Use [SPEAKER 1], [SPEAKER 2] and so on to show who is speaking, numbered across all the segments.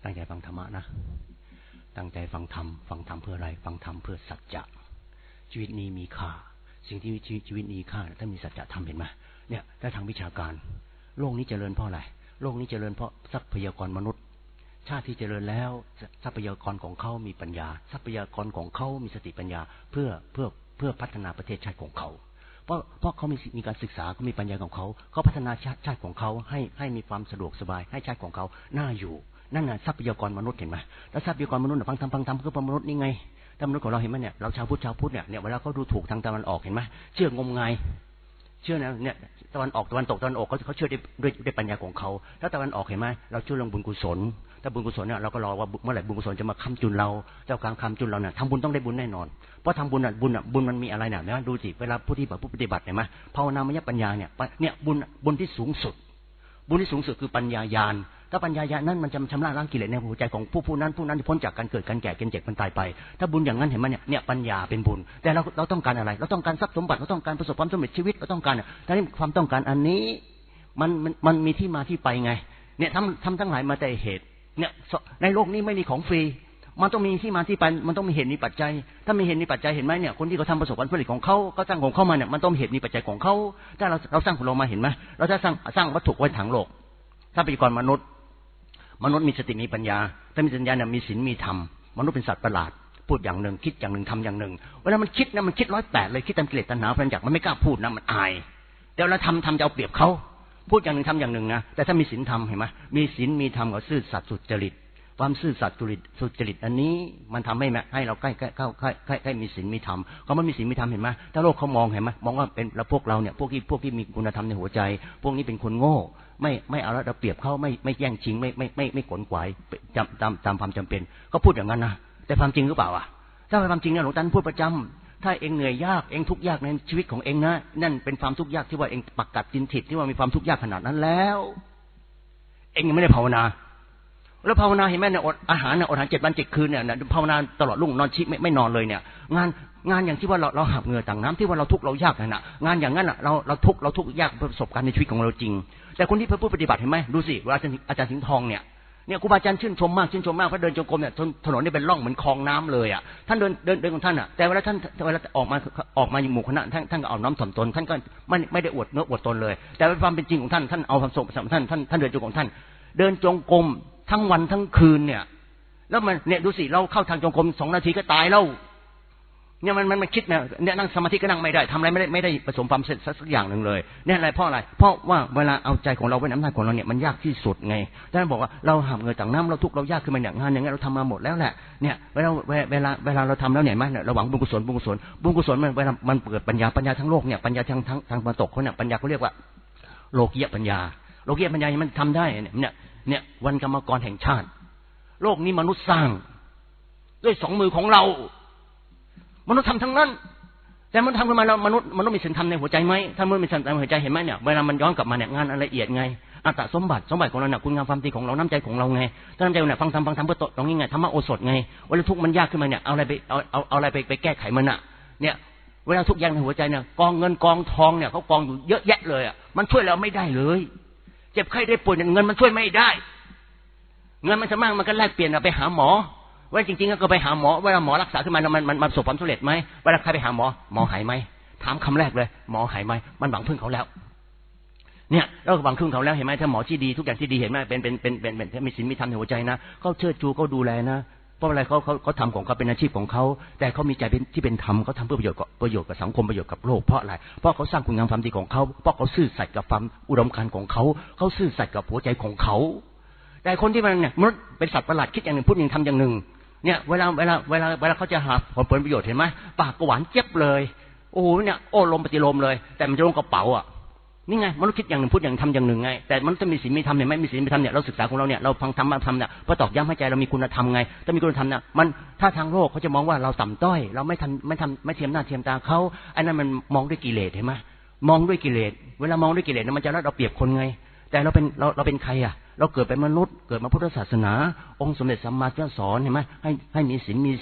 [SPEAKER 1] ตั้งใจฟังธรรมะนะตั้งใจฟังธรรมเพื่ออะไรฟังธรรมเพื่อสัจจะชีวิตนี้มีค่าสิ่งที่ชีวิตนี้ค่าถ้ามีสัจธรรมเห็นไหมเนี่ยถ้าทางวิชาการโลกนี้เจริญเพราะอะไรโลกนี้เจริญเพราะทรัพยากรมนุษย์ชาติที่เจริญแล้วทรัพยากรของเขามีปัญญาทรัพยากรของเขามีสติปัญญาเพื่อพัฒนาประเทศชาติของเขาเพราะเขามีการศึกษาเขามีปัญญาของเขาพัฒนาชาติของเขาให้มีความสะดวกสบายให้ชาติของเขาน่าอยู่นั่นน่ะทรัพยากรมนุษย์เห็นไหมแล้วทรัพยากรมนุษย์ฟังธรรมคือมนุษย์นี่ไงถ้ามนุษย์ของเราเห็นไหมเนี่ยเราชาวพุทธเนี่ยเวลาเขาดูถูกทางตะวันออกเห็นไหมเชื่องมงายเชื่อนะเนี่ยตะวันออกตะวันตกเขาเชื่อด้วยปัญญาของเขาถ้าตะวันออกเห็นไหมเราเชื่อเรื่องบุญกุศลถ้าบุญกุศลเนี่ยเราก็รอว่าเมื่อไหร่บุญกุศลจะมาค้ำจุนเราเจ้าการค้ำจุนเราเนี่ยทำบุญต้องได้บุญแน่นอนเพราะทำบุญมันมีอะไรเนี่ยดูสิเวลาผู้ปฏิบัติเห็นไหมภาวนามยปัญญาเนี่ยบุญที่สูงสุดคือปัญญาญาณถ้าปัญญาญาณนั้นมันจะชำระล้างกิเลสในหัวใจของผู้นั้นที่พ้นจากการเกิดการแก่การเจ็บการตายไปถ้าบุญอย่างนั้นเห็นไหมเนี่ยปัญญาเป็นบุญแต่เราต้องการอะไรเราต้องการทรัพย์สมบัติเราต้องการประสบความสำเร็จชีวิตเราต้องการแต่นี่ความต้องการอันนี้มันมีที่มาที่ไปไงเนี่ยทำทั้งหลายมาแต่เหตุเนี่ยในโลกนี้ไม่มีของฟรีมันต้องมีที่มาที่ไปมันต้องมีเหตุมีปัจจัยถ้ามีเหตุมีปัจจัยเห็นไหมเนี่ยคนที่เขาทำประสบความสำเร็จของเขาก็สร้างของเขามาเนี่ยมันต้องมีเหตุมีปัจจัยของเขาถ้าเราสร้างของเรามาเห็นไหมเราจะสร้างวัตถุไว้ถังโลกถ้าเป็นก่อนมนุษย์มีสติมีปัญญาถ้ามีสัญญาเนี่ยมีศีลมีธรรมมนุษย์เป็นสัตว์ประหลาดพูดอย่างหนึ่งคิดอย่างหนึ่งทำอย่างหนึ่งเวลามันคิดนะมันคิด108เลยคิดตามกิเลสตัณหาพลังอยากมันไม่กล้าพูดนะมันอายแต่เวลาทำจะเอาเปรียบเขาพูดอย่างหนึ่งทำอย่างหนึ่งนะแต่ถ้ามีศีลธรรมเห็นไหมมีศีลมีธรรมกับซื่อสัตย์สุจริตความซื่อสัตย์สุจริตอันนี้มันทำให้เราใกล้มีศีลมีธรรมเขาไม่มีศีลมีธรรมเห็นไหมถ้าโลกเขามองเห็นไหมมองว่าเป็นแล้วพวกเราเนี่ยพวกที่มีคุณธรรมในหัวใจพวกนี้เป็นคนโง่ไม่เอาแล้วเราเปรียบเขาไม่แย่งชิงไม่ขนขวายตามความจำเป็นก็พูดอย่างนั้นนะแต่ความจริงหรือเปล่าอ่ะถ้าเป็นความจริงเนี่ยหลวงตาพูดประจำถ้าเองเหนื่อยยากเองทุกข์ยากในชีวิตของเองนะนั่นเป็นความทุกข์ยากที่ว่าเองปักกัดจินถิตที่ว่ามีความทุกข์ยากขนาดนั้นแล้วเองยังไม่ได้ภาวนาแล้วภาวนาเห็นไหมเนี่ยอดอาหารเนี่ยอดอาหาร7 วัน 7 คืนเนี่ยภาวนาตลอดรุ่งนอนชิไม่นอนเลยเนี่ยงานอย่างที่ว่าเราหักเหงื่อต่างน้ำที่ว่าเราทุกข์เรายากนะงานอย่างนั้นเราทุกข์ยากประสบการณ์ในชีวิตของเราจริงแต่คนที่ผู้ปฏิบัติเห็นไหมดูสิเวลาอาจารย์สิงห์ทองเนี่ยครูบาอาจารย์ชื่นชมมากเพราะเดินจงกรมเนี่ยถนนนี่เป็นร่องเหมือนคลองน้ำเลยอ่ะท่านเดินของท่านอ่ะแต่เวลาออกมาอยู่หมู่คณะท่านก็เอาน้ำถ่อมตนท่านก็ไม่ได้อวดเนื้ออวดตนเลยแต่ความเป็นจริงของท่านเอาความสมท่านเดินจงกรมเดินจงกรมทั้งวันทั้งคืนเนี่ยแล้วมันเนี่ยดูสิเราเข้าทางจงกรม2 นาทีก็ตายแล้วเนี่ยมันคิดเนี่ยนั่งสมาธิก็นั่งไม่ได้ทำอะไรไม่ได้ผสมความเสร็จสักอย่างหนึ่งเลยเนี่ยอะไรเพราะอะไรเพราะว่าเวลาเอาใจของเราไว้ในอำนาจของเราเนี่ยมันยากที่สุดไงท่านบอกว่าเราหักเหงื่อต่างน้ำเราทุกข์เรายากขึ้นมาเนี่ยงานอย่างเงี้ยเราทำมาหมดแล้วแหละเนี่ยเวลาเราทำแล้วเนี่ยมั้ยเราหวังบุญกุศลมันเวลามันเปิดปัญญาทั้งโลกเนี่ยปัญญาทางตะวันตกเขาเนี่ยปัญญาเขาเรียกว่าโลกียปัญญามันทำได้เนี่ยวันกรรมกรแห่งชาติโลกนี้มนุษย์สร้างด้วย2 มือของเรามนุษย์ทำทั้งนั้นแต่มนุษย์ทำขึ้นมาแล้วมนุษย์มีศีลธรรมในหัวใจไหมถ้ามนุษย์มีศีลธรรมในหัวใจเห็นไหมเนี่ยเวลามันย้อนกลับมาเนี่ยงานละเอียดไงอัตตสมบัติของเราเนี่ยคุณงามความดีของเราน้ำใจของเราไงถ้าน้ำใจเนี่ยฟังธรรมเพื่อตรงนี้ไงธรรมะโอสถไงเวลาทุกข์มันยากขึ้นมาเนี่ยเอาอะไรไปแก้ไขมันอ่ะเนี่ยเวลาทุกอย่างในหัวใจเนี่ยกองเงินกองทองเนี่ยเขากองอยู่เยอะแยะเลยอ่ะมันช่วยเราไม่ได้เลยเจ็บไข้ได้ป่วยเงินมันช่วยไม่ได้เงินมันสมากมันก็แลกเปลี่ยนไปหาหมอว่าจริงๆก็ไปหาหมอเวลาหมอรักษาขึ้นมามันประสบความสำเร็จไหมเวลาใครไปหาหมอหายไหมถามคำแรกเลยหมอหายไหมมันหวังพึ่งเขาแล้วเนี่ยเราหวังพึ่งเขาแล้วเห็นไหมถ้าหมอที่ดีทุกอย่างที่ดีเห็นไหมเป็นมีศีลมีธรรมในหัวใจนะเขาเชิดชูเขาดูแลนะเพราะอะไรเขาทำของเขาเป็นอาชีพของเขาแต่เขามีใจที่เป็นธรรมเขาทำเพื่อประโยชน์กับสังคมประโยชน์กับโลกเพราะอะไรเพราะเขาสร้างคุณงามความดีของเขาเพราะเขาซื่อสัตย์กับความอุดมการณ์ของเขาซื่อสัตย์กับหัวใจของเขาแต่คนที่มันเนี่ยมนุษย์เป็นสัตว์ประหลาดคิดอย่างหนึ่งพูดอย่างทำอย่างหนึ่งเนี่ยเวลาเขาจะหาผลประโยชน์เห็นไหมปากก็หวานเจี๊ยบเลยโอ้โหเนี่ยโอ้ลมปฏิโลมเลยแต่มันจะลงกระเป๋าอ่ะนี่ไงมนุษย์คิดอย่างหนึ่งพูดอย่างทำอย่างหนึ่งไงแต่มันจะมีศีลมีธรรมเห็นไหมมีศีลมีธรรมเนี่ยเราศึกษาของเราเนี่ยเราฟังธรรมเนี่ยเพื่อตอกย้ำให้ใจเรามีคุณธรรมไงถ้ามีคุณธรรมเนี่ยมันถ้าทางโลกเขาจะมองว่าเราต่ำต้อยเราไม่เทียมหน้าเทียมตาเขาไอ้นั่นมันมองด้วยกิเลสเห็นไหมมองด้วยกิเลสเวลามองด้วยกิเลสมันจะเราเปรียบคนไงแต่เราเป็นใครอ่ะเราเกิดเป็นมนุษย์เกิดมาพุทธศาสนาองค์สมเด็จสัมมาสัมพุทธเจ้าสอนเห็นไหมให้มีศีลมีสัตย์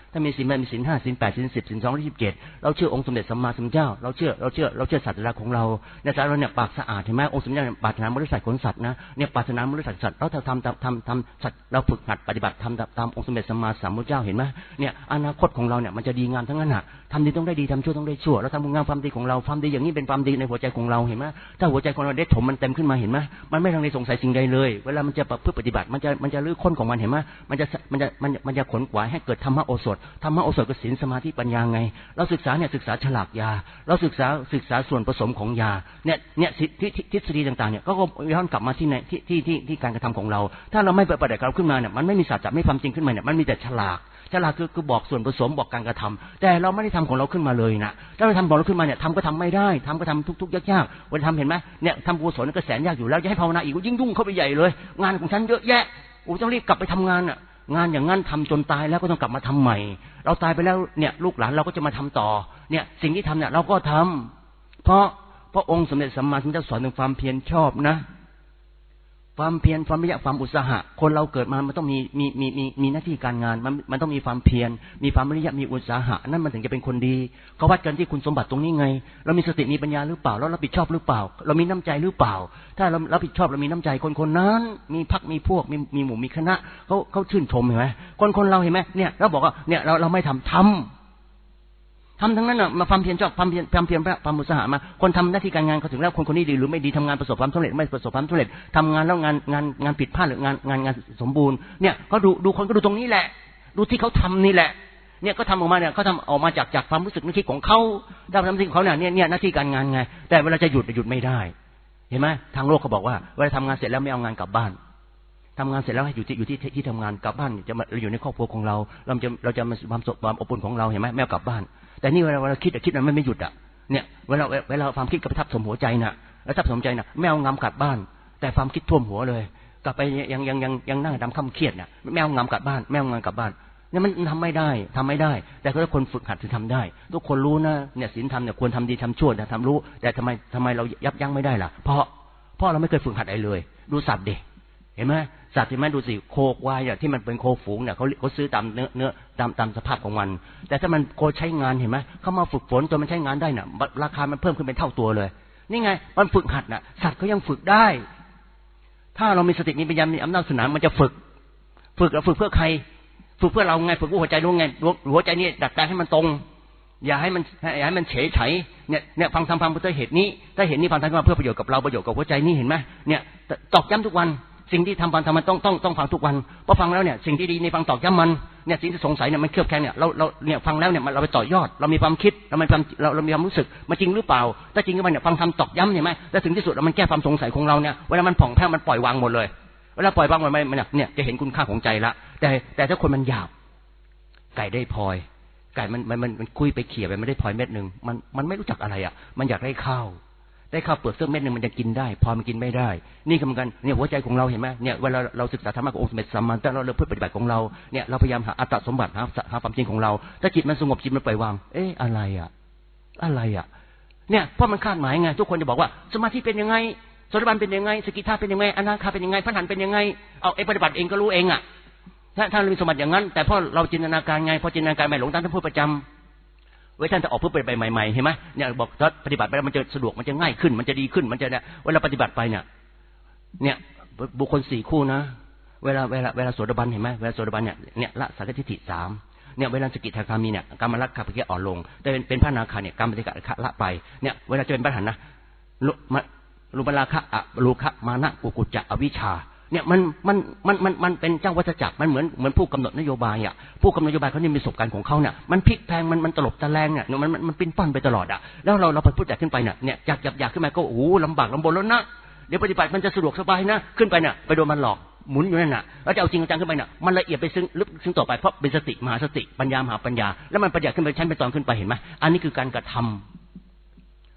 [SPEAKER 1] ถ้ามีศีลมีศีล5ศีล8ศีล10ศีล227เราเชื่อองค์สมเด็จสัมมาสัมพุทธเจ้าเราเชื่อศาสดาของเราในศาสนาเนี่ยปากสะอาดเห็นไหมองค์สมเด็จปรารถนาบริสัทธิ์ขนสัตว์นะเนี่ยปรารถนาบริสัทธิ์สัตว์เราทำสัตว์เราฝึกหัดปฏิบัติทำตามองค์สมเด็จสัมมาสัมพุทธเจ้าเห็นไหมเนี่ยอนาคตของเราเนี่ยมันจะดีงามทั้งนั้นน่ะทำดีต้องได้ดีทำชั่วต้องได้ชั่วแล้วทำบุญงามความดีของเราความดีอย่างนี้เป็นความดีในหัวใจของเราเห็นไหมถ้าหัวใจของเราได้ถมมันเต็มขึ้นมาเห็นไหมมันไม่ลังเลสงสัยสิ่งใดเลยเวลามันจะเพื่อปฏิบัติมันจะลื้อค้นของมันเห็นไหมมันจะขนขวายให้เกิดธรรมโอสถคือศีลสมาธิปัญญาไงเราศึกษาฉลากยาเราศึกษาส่วนผสมของยาเนี่ยทฤษฎีต่างๆเนี่ยก็ย้อนกลับมาที่การกระทำของเราถ้าเราไม่ปฏิบัติเราขึ้นมาเนี่ยมันไม่มีสัจจะไม่ความจริงขึ้นมาเนี่ยมันมีแต่ฉลากคือบอกส่วนผสมบอกการกระทำแต่เราไม่ได้ทำของเราขึ้นมาเลยนะถ้าเราทำของเราขึ้นมาเนี่ยทำก็ทำไม่ได้ทำก็ทำทุกยากๆวันทำเห็นไหมเนี่ยทำกุศลก็แสนยากอยู่แล้วจะให้ภาวนาอีกยิ่งยุ่งเข้าไปใหญ่เลยงานของฉันเยอะแยะต้องรีบกลับไปทำงานอ่ะงานอย่างนั้นทำจนตายแล้วก็ต้องกลับมาทำใหม่เราตายไปแล้วเนี่ยลูกหลานเราก็จะมาทำต่อเนี่ยสิ่งที่ทำเนี่ยเราก็ทำเพราะองค์สมเด็จสัมมาสัมพุทธเจ้าสอนถึงความเพียรชอบนะความเพียรความวิริยะความอุตสาหะคนเราเกิดมามันต้องมีหน้าที่การงานมันต้องมีความเพียรมีความวิริยะมีอุตสาหะนั่นมันถึงจะเป็นคนดีเขาวัดกันที่คุณสมบัติตรงนี้ไงเรามีสติมีปัญญาหรือเปล่าเรารับผิดชอบหรือเปล่าเรามีน้ำใจหรือเปล่าถ้าเรารับผิดชอบเรามีน้ำใจคนนั้นมีพรรคมีพวกมีหมู่มีคณะเขาชื่นชมเห็นไหมคนเราเห็นไหมเนี่ยเราบอกว่าเนี่ยเราไม่ทำทั้งนั้นน่ะมาความเพียรชอบความเพียรความอุตสาหะมาคนทำหน้าที่การงานเขาถึงแล้วคนนี้ดีหรือไม่ดีทำงานประสบความสำเร็จไม่ประสบความสำเร็จทำงานแล้วงานผิดพลาดหรืองานสมบูรณ์เนี่ยก็ดูคนก็ดูตรงนี้แหละดูที่เขาทำนี่แหละเนี่ยก็ทำออกมาเนี่ยเขาทำออกมาจากความรู้สึกนึกคิดของเขาทำสิ่งของเขาเนี่ยหน้าที่การงานไงแต่เวลาจะหยุดไม่ได้เห็นไหมทางโลกเขาบอกว่าเวลาทำงานเสร็จแล้วไม่เอางานกลับบ้านทำงานเสร็จแล้วให้อยู่ที่ทำงานกลับบ้านจะมาอยู่ในครอบครัวของเราจะมาความสุขความอบอุ่นของเราเห็นไหมไม่เอากลับบ้านแต่นี่เวลาคิดมันไม่หยุดอ่ะเนี่ยเวลาความคิดกับทับถมหัวใจน่ะแล้วทับถมใจน่ะไม่เอางำกลับบ้านแต่ความคิดท่วมหัวเลยกลับไปยังนั่งดำค่ำเครียดน่ะไม่เอางำกลับบ้านไม่เอางานกลับบ้านเนี่ยมันทำไม่ได้แต่ถ้าคนฝึกหัดถึงทำได้ทุกคนรู้นะเนี่ยศีลธรรมเนี่ยควรทำดีทำชั่วนะทำรู้แต่ทำไมเรายับยั้งไม่ได้ล่ะเพราะเราไม่เคยฝึกหัดอะไรเลยดูสัตว์เด็กเห็นไหมสัตว์ที่มันดูสิโคควายที่มันเป็นโคฝูงเนี่ยเขาซื้อตามเนื้อตามสภาพของมันแต่ถ้ามันโคใช้งานเห็นไหมเขามาฝึกฝนจนมันใช้งานได้น่ะราคามันเพิ่มขึ้นเป็นเท่าตัวเลยนี่ไงมันฝึกหัดน่ะสัตว์เขายังฝึกได้ถ้าเรามีสติมีปัญญามีอำนาจสนามมันจะฝึกเพื่อใครฝึกเพื่อเราไงฝึกหัวใจรู้ไงหัวใจนี่ดัดแปลงให้มันตรงอย่าให้มันเฉยเนี่ยฟังธรรมพุทธเหตุนี้ถ้าเห็นนี่ฟังธรรมเพื่อประโยชน์กับเราประโยชน์กับหัวใจนี่เห็นไหมเนี่ยตอกย้ำทุกวันสิ่งที่ทำมันต้องฟังทุกวันพอฟังแล้วเนี่ยสิ่งที่ดีในฟังตอกย้ำมันเนี่ยสิ่งที่สงสัยเนี่ยมันเคลือบแคลงเนี่ยเราเนี่ยฟังแล้วเนี่ยเราไปต่อยอดเรามีความคิดเรามีความรู้สึกมันจริงหรือเปล่าถ้าจริงก็มันเนี่ยฟังทำตอกย้ำเห็นไหมแล้วถึงที่สุดมันแก้ความสงสัยของเราเนี่ยเวลามันผ่องแผ้วมันปล่อยวางหมดเลยเวลาปล่อยวางมันเนี่ยจะเห็นคุณค่าของใจละแต่ถ้าคนมันหยาบไก่ได้พลอยไก่มันคุยไปเขี่ยไปไม่ได้พลอยเม็ดนึงมันไม่รู้จักอะไรอ่ะมันอยากได้ข้าวเปลือกเสื้อเม็ดนึงมันจะกินได้พอมันกินไม่ได้นี่ก็เหมือนกันเนี่ยหัวใจของเราเห็นไหมเนี่ยเวลาเราศึกษาธรรมะขององค์สมเด็จสัมมาสัมพุทธเจ้าเราเพื่อปฏิบัติของเราเนี่ยเราพยายามหาอัตตสมบัติหาความจริงของเราถ้าจิตมันสงบจิตมันปล่อยวางอะไรอ่ะเนี่ยเพราะมันคาดหมายไงทุกคนจะบอกว่าสมาธิเป็นยังไงโสดาบันเป็นยังไงสกิทาเป็นยังไงอนาคาเป็นยังไงพระอรหันต์เป็นยังไงเอาปฏิบัติเองก็รู้เองอ่ะถ้าเรามีสมบัติอย่างนั้นแต่พอเราจินตนาการไงพอจินตนาการไม่หลงตามท่านพูดประจำเวลาท่านจะออกเพื่อไปใหม่ๆเห็นไหมเนี่ยบอกถ้าปฏิบัติไปแล้วมันจะสะดวกมันจะง่ายขึ้นมันจะดีขึ้นมันจะเนี่ยเวลาปฏิบัติไปเนี่ยบุคคล4คู่นะเวลาโสดาบันเห็นไหมเวลาโสดาบันเนี่ยละสักทิฏฐิ3เนี่ยเวลาสกิทาคามีเนี่ยกรรมละขับไปแค่อ่อนลงแต่เป็นพระอนาคาเนี่ยกรรมปฏิฆะละไปเนี่ยเวลาจะเป็นพระอรหันต์นะรูปราคะรูคะมานะกุกุจจะอวิชชาเนี่ยมันเป็นเจ้าวัฏจักรมันเหมือนผู้กำหนดนโยบายอ่ะผู้กำหนดนโยบายเขาเนี่ยมีประสบการณ์ของเขาเนี่ยมันพลิกแพลงมันตลบตะแลงเนี่ยมันปิ้นป้อนไปตลอดอ่ะแล้วเราไปพูดแต่ขึ้นไปเนี่ยอยากขึ้นมาก็โอ้โหลำบากลำบนแล้วนะเดี๋ยวปฏิบัติมันจะสะดวกสบายนะขึ้นไปเนี่ยไปโดนมันหลอกหมุนอยู่นั่นน่ะแล้วจะเอาจริงจังขึ้นไปเนี่ยมันละเอียดไปซึ่งต่อไปเพราะเป็นสติมหาสติปัญญามหาปัญญาแล้วมันประหยัดขึ้นไปชั้นเป็นตอนขึ้นไปเห็นไหมอันนี้คือการกระทำ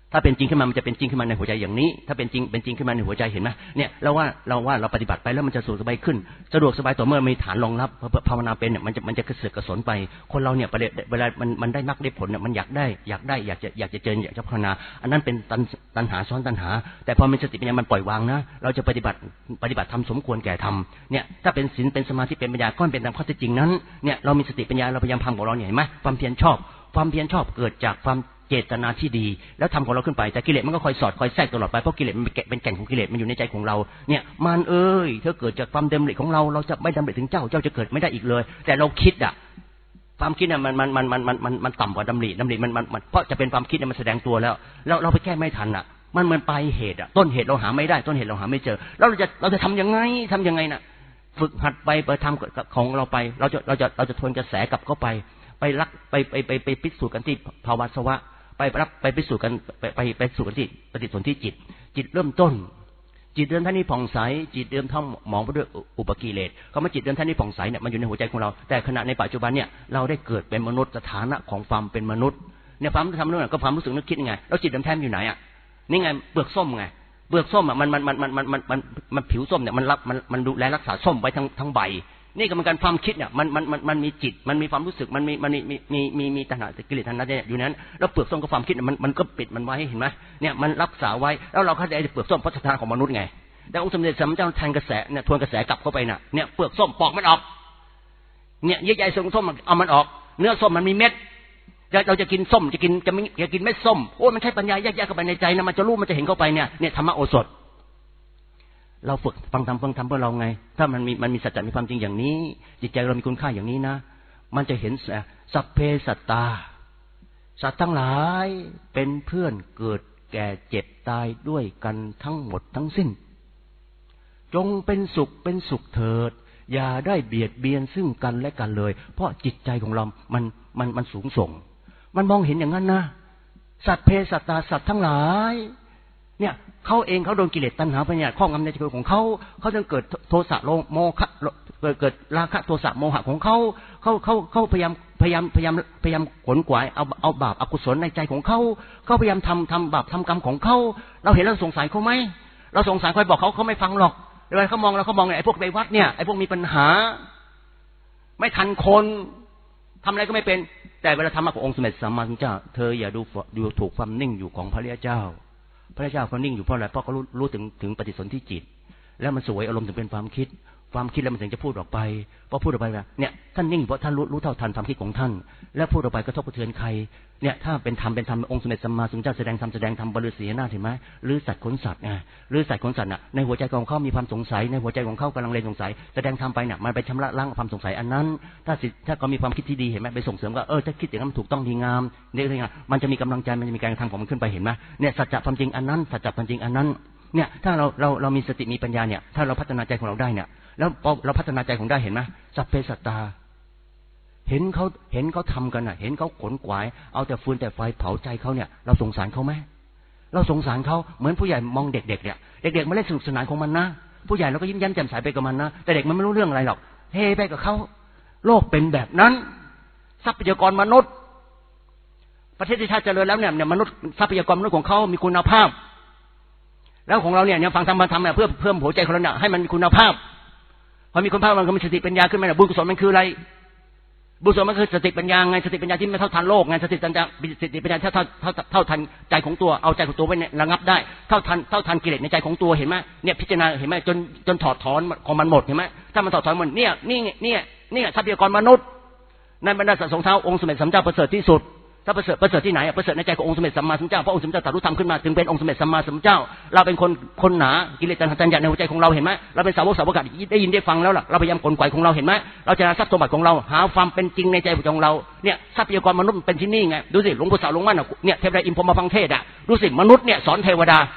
[SPEAKER 1] ถ้าเป็นจริงขึ้นมามันจะเป็นจริงขึ้นมาในหัวใจอย่างนี้ถ้าเป็นจริงขึ้นมาในหัวใจเห็นไหมเนี่ยเราปฏิบัติไปแล้วมันจะสะดวกสบายขึ้นสะดวกสบายต่อเมื่อมีฐานรองรับภาวนาเป็นเนี่ยมันจะกระเสือกกระสนไปคนเราเนี่ยเวลามันได้มรรคได้ผลเนี่ยมันอยากจะเจริญอยากจะภาวนาอันนั้นเป็นตัณหาซ้อนตัณหาแต่พอมีสติปัญญามันปล่อยวางนะเราจะปฏิบัติธรรมสมควรแก่ธรรมเนี่ยถ้าเป็นศีลเป็นสมาธิเป็นปัญญาก็เป็นตามข้อเท็จจริงนั้นเนี่ยเรามีสติปัญญาเราพยายามทำของเราเนี่ยเห็นไหมความเพียรชอบเกิดจากความเจตนาที่ดีแล้วทำของเราขึ้นไปแต่กิเลสมันก็คอยสอดคอยแทรกตลอดไปเพราะกิเลสมันเป็นแก่นของกิเลสมันอยู่ในใจของเราเนี่ยมันเธอเกิดจากความดำริของเราจะไม่ดำริถึงเจ้าจะเกิดไม่ได้อีกเลยแต่เราคิดความคิดเนี่ยมันต่ำกว่าดำริมันเพราะจะเป็นความคิดเนี่ยมันแสดงตัวแล้วเราไปแก้ไม่ทันมันไปเหตุต้นเหตุเราหาไม่ได้ต้นเหตุเราหาไม่เจอแล้วเราจะทำยังไงน่ะฝึกหัดไปทำของเราไปเราจะทวนกระแสกลับเข้าไปพิสูจน์กันที่ภาวะสวะไปพิสูจน์กันไปสู่กันที่ปฏิสนธิจิตเริ่มต้นจิตเดิมท่านนี้ผ่องใสจิตเดิมท่องมองไปด้วยอุปกิเลสคำว่าจิตเดิมท่านนี้ผ่องใสเนี่ยมันอยู่ในหัวใจของเราแต่ขณะในปัจจุบันเนี่ยเราได้เกิดเป็นมนุษย์สถานะของความเป็นมนุษย์เนี่ยความทำเรื่องก็ความรู้สึกนึกคิดไงแล้วจิตเดิมแท้อยู่ไหนนี่ไงเปลือกส้มไงเปลือกส้มมันผิวส้มเนี่ยมันดูแลรักษาส้มไว้ทั้งใบนี่ก็เป็นการความคิดเนี่ยมันมีจิตมันมีความรู้สึกมันมีตัณหากิเลสทันนั้นอยู่นั้นแล้วเปลือกส้มกับความคิดมันก็ปิดมันไว้เห็นไหมเนี่ยมันรักษาไว้แล้วเราเข้าใจเปลือกส้มพัฒนาของมนุษย์ไงแต่องค์สมเด็จสัมมาสัมพุทธเจ้าแทนกระแสเนี่ยทวนกระแสกลับเข้าไปน่ะเนี่ยเปลือกส้มปอกมันออกเนี่ยใยส้มเอามันออกเนื้อส้มมันมีเม็ดเราจะกินส้มจะกินเม็ดส้มโอ้มันใช้ปัญญาแยกเข้าไปในใจนะมันจะรู้มันจะเห็นเข้าไปเนี่ยธรรมโอสถเราฝึกฟังธรรมเพื่อเราไงถ้ามันมีสัจจะมีความจริงอย่างนี้จิตใจเรามีคุณค่าอย่างนี้นะมันจะเห็นสัพเพสัตตาสัตว์ทั้งหลายเป็นเพื่อนเกิดแก่เจ็บตายด้วยกันทั้งหมดทั้งสิ้นจงเป็นสุขเถิดอย่าได้เบียดเบียนซึ่งกันและกันเลยเพราะจิตใจของเรามันสูงส่งมันมองเห็นอย่างนั้นนะสัพเพสัตตาสัตว์ทั้งหลายเนี่ยเขาเองเขาโดนกิเลสตัณหาพยาธิครอบงำในใจของเขาจึงเกิดโทสะโมหะเกิดราคะโทสะโมหะของเขาพยายามขนขวายเอาบาปอกุศลในใจของเขาพยายามทำบาปทำกรรมของเขาเราเห็นแล้วสงสัยเขาไหมเราสงสัยใครบอกเขาไม่ฟังหรอกเวลาเขามองไอ้พวกไปวัดเนี่ยไอ้พวกมีปัญหาไม่ทันคนทำอะไรก็ไม่เป็นแต่เวลาทำมาขององค์สมเด็จสัมมาสัมพุทธเจ้าเธออย่าดูถูกความนิ่งอยู่ของพระริยเจ้าเขานิ่งอยู่เพราะอะไรเพราะเขารู้ถึงปฏิสนธิจิตแล้วมันสวยอารมณ์ถึงเป็นความคิดแล้วมันถึงจะพูดออกไปพอพูดออกไปเนี่ยท่านนิ่งเพราะท่านรู้เท่าทันความคิดของท่านแล้วพูดออกไปกระทบกระเทือนใครเนี่ยถ้าเป็นธรรมองค์สมเด็จสัมมาสัมพุทธเจ้าแสดงธรรมบริสีหน้าเห็นไหมหรือสัตว์ขนสัตว์ไงหรือสัตว์ขนสัตว์น่ะในหัวใจของเขามีความสงสัยในหัวใจของเขากำลังเรียนสงสัยแสดงธรรมไปเนี่ยมันไปชำระล้างความสงสัยอันนั้นถ้าเขามีความคิดที่ดีเห็นไหมไปส่งเสริมก็ถ้าคิดอย่างนั้นถูกต้องดีงามเนี่ยมันจะมีกำลังใจมันจะมีการทำของมันขึ้นไปเห็นไหมเนี่ยสัจจะความจริงอันนั้นสัจจะความจริงอันนั้นเนี่ยถ้าเรามีสติมีปัญญาเนี่ยถ้าเราพัฒนาใจของเราได้เนี่ยแล้วเราพัฒนาใจของได้เห็นไหมสัพเพสัตตาเห็นเขาทำกันเห็นเขาขนขวายเอาแต่ฟืนแต่ไฟเผาใจเขาเนี่ยเราสงสารเขาไหมเราสงสารเขาเหมือนผู้ใหญ่มองเด็กๆเนี่ยเด็กๆมันเล่นสนุกสนานของมันนะผู้ใหญ่เราก็ยิ้มแย้มแจ่มใสไปกับมันนะแต่เด็กมันไม่รู้เรื่องอะไรหรอกเฮ้ไปกับเขาโลกเป็นแบบนั้นทรัพยากรมนุษย์ประเทศที่ชาติเจริญแล้วเนี่ยมนุษย์ทรัพยากรมนุษย์ของเขามีคุณภาพแล้วของเราเนี่ยฟังธรรมเนี่ยเพื่อเพิ่มหัวใจของเราเนี่ยให้มันมีคุณภาพพอมีคุณภาพมันก็มีสติปัญญาขึ้นมาบุญกุศลมันคืออะไรบุญกุศลมันคือสติปัญญาไงสติปัญญาที่ไม่เท่าทันโลกไงสติปัญญาเท่าทันใจของตัวเอาใจของตัวไว้ระงับได้เท่าทันกิเลสในใจของตัวเห็นไหมเนี่ยพิจารณาเห็นไหมจนถอดถอนของมันหมดเห็นไหมถ้ามันถอดถอนมันเนี่ยทรัพยากรมนุษย์ในบรรดาสัตว์สงฆ์เท้าองค์สมเด็จสัมมาสัมพุทธเจ้าประเสริฐที่สุดถ้าประเสริฐที่ไหนประเสริฐในใจขององค์สมเด็จสัมมาสัมพุทธเจ้าเพราะองค์สมเด็จเจ้าตรัสรู้ธรรมขึ้นมาถึงเป็นองค์สมเด็จสัมมาสัมพุทธเจ้าเราเป็นคนหนากิเลสตัณหาในหัวใจของเราเห็นไหมเราเป็นสาวกได้ยินได้ฟังแล้วล่ะเราพยายามขนขวายของเราเห็นไหมเราจะหาทรัพย์สมบัติของเราหาความเป็นจริงในใจของเราเนี่ยทรัพยากรมนุษย์เป็นที่นี่ไงดูสิหลวงปู่สาวหลวงมั่นเนี่ยเทวดาอินพรหมมาฟังเทศดูสิมนุษย์เนี่ยสอนเทวดา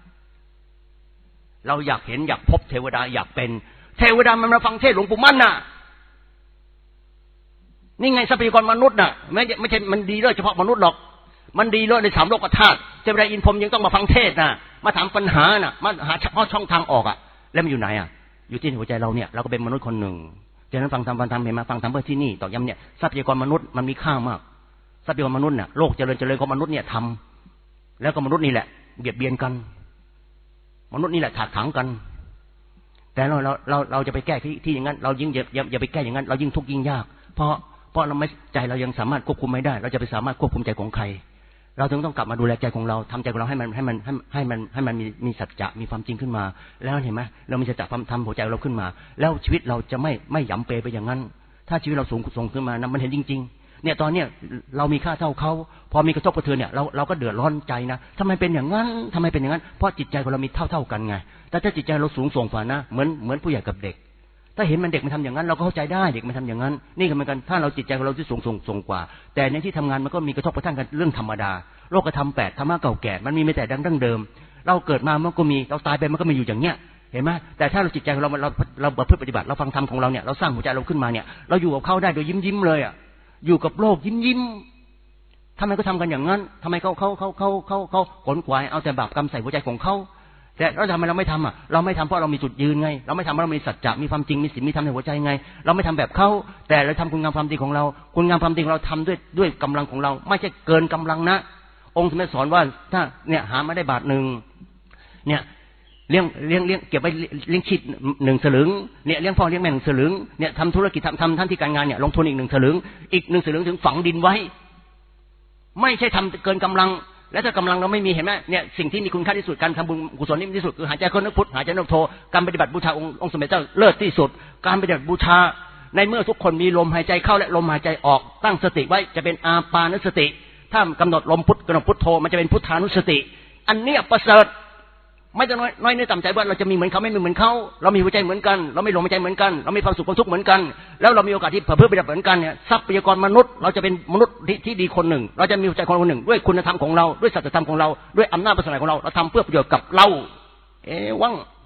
[SPEAKER 1] เราอยากเห็นอยากพบเทวดาอยากเป็นเทวดามันมาฟังเทศหลวงปู่มั่นน่ะนี่ไงทรัพยากรมนุษย์น่ะไม่ใช่มันดีเลิศเฉพาะมนุษย์หรอกมันดีเลิศในสามโลกธาตุเทวดาอินพรหมยังต้องมาฟังเทศนะมาถามปัญหานะมาหาเฉพาะช่องทางออกแล้วมันอยู่ไหนอยู่ที่หัวใจเราเนี่ยเราก็เป็นมนุษย์คนหนึ่งฉะนั้นฟังธรรมเห็นไหมฟังธรรมเพื่อที่นี่ต่อย้ำเนี่ยทรัพยากรมนุษย์มันมีค่ามากทรัพยากรมนุษย์เนี่ยโลกเจริญของมนุษย์เนี่ยทแล้วก็มนุษย์นี่แหละเบียดเบียนกันมนุษย์นี่แหละถากถางกันแต่เราจะไปแก้ที่อย่างนั้นเรายิ่งอย่าไปแก้อย่างนั้นเรายิ่งทุกข์ยิ่งยากเพราะเราไม่ใจเรายังสามารถควบคุมไม่ได้เราจะไปสามารถควบคุมใจของใครเราต้องกลับมาดูแลใจของเราทำใจของเราให้มันมีสัจจะมีความจริงขึ้นมาแล้วเห็นไหมเรามีสัจจะทำหัวใจเราขึ้นมาแล้วชีวิตเราจะไม่หย่ำเปไปอย่างนั้นถ้าชีวิตเราสูงขึ้นมานะมันเห็นจริงๆเนี่ยตอนเนี้ยเรามีค่าเท่าเขาพอมีกระทบกระเทือนเนี่ยเราก็เดือดร้อนใจนะทำไมเป็นอย่างนั้นทำไมเป็นอย่างนั้นเพราะจิตใจของเรามีเท่ากันไงแต่ถ้าจิตใจเราสูงส่งกว่านะเหมือนผู้ใหญ่กับเด็กถ้าเห็นมันเด็กมันทำอย่างนั้นเราก็เข้าใจได้เด็กมันทำอย่างนั้นนี่ก็เหมือนกันถ้าเราจิตใจของเราที่สูงกว่าแต่ในที่ทำงานมันก็มีกระทบกระทั่งกันเรื่องธรรมดาโลกธรรม8ธรรมะเก่าแก่มันมีไม่แต่ดั้งเดิมเราเกิดมามันก็มีเราตายไปมันก็มีอยู่อย่างเนี้ยเห็นไหมแต่ถ้าเราจิตใจของเราประพฤติปฏิบัติเราฟังธรรมของเราเนี่ยเราสร้างหัวใจเราขึ้นมาเนี่ยเราอยู่กับเขาได้โดยยิ้มเลยอ่ะอยู่กับโลกยิ้มทำไมก็ทำกันอย่างนั้นทำไมเขาขนขวายเอาแต่บาปกรรมใส่หัวใจของเขาแต่เราทำไมเราไม่ทำอ่ะเราไม่ทำเพราะเรามีจุดยืนไงเราไม่ทำเพราะเรามีสัจจะมีความจริงมีศีลมีธรรมในหัวใจไงเราไม่ทำแบบเขาแต่เราทำคุณงามความดีของเราคุณงามความดีของเราทำด้วยกำลังของเราไม่ใช่เกินกำลังนะองค์สมเด็จสอนว่าถ้าเนี่ยหามาได้บาทหนึ่งเนี่ยเลี้ยงเก็บไว้เลี้ยงชีพ1 สลึงเนี่ยเลี้ยงพ่อเลี้ยงแม่1 สลึงเนี่ยทำธุรกิจทำท่านที่การงานเนี่ยลงทุนอีก1 สลึงอีก1 สลึงถึงฝังดินไว้ไม่ใช่ทำเกินกำลังและถ้ากำลังเราไม่มีเห็นไหมเนี่ยสิ่งที่มีคุณค่าที่สุดการทำบุญกุศลนี่ที่สุดคือหายใจเข้านึกพุทหายใจนึกโทการปฏิบัติบูชาองค์สมเด็จเจ้าเลิศที่สุดการปฏิบัติบูชาในเมื่อทุกคนมีลมหายใจเข้าและลมหายใจออกตั้งสติไว้จะเป็นอาปานสติถ้ากำหนดลมพุทกำหนดพุทโธมันจะเป็นพุทธานุสติอันนี้ประเสริฐไม่จะน้อยเนื้อต่ำใจว่าเราจะมีเหมือนเขาไม่มีเหมือนเขาเรามีหัวใจเหมือนกันเราไม่หลงหัวใจเหมือนกันเรามีความสุขความทุกข์เหมือนกันแล้วเรามีโอกาสที่เพื่อปฏิบัติเหมือนกันเนี่ยทรัพยากรมนุษย์เราจะเป็นมนุษย์ที่ดีคนหนึ่งเราจะมีหัวใจคนหนึ่งด้วยคุณธรรมของเราด้วยสัจธรรมของเราด้วยอำนาจประสาทของเราทำเพื่อประโยชน์กับเราวัง